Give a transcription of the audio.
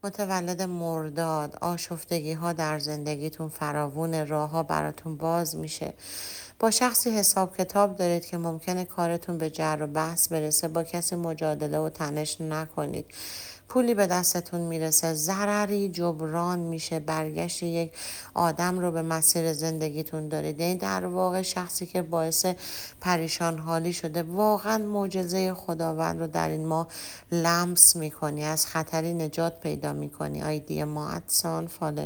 متولد مرداد، آشفتگی ها در زندگیتون فراوون، راه ها براتون باز میشه. با شخصی حساب کتاب دارید که ممکنه کارتون به جر و بحث برسه. با کسی مجادله و تنش نکنید. پولی به دستتون میرسه، ضرری جبران میشه، برگشت یک آدم رو به مسیر زندگیتون دارید. یعنی در واقع شخصی که باعث پریشان حالی شده، واقعا معجزه خداوند رو در این ماه لمس میکنی، از خطری نجات پیدا میکنی. آیدی ما ادسان فالو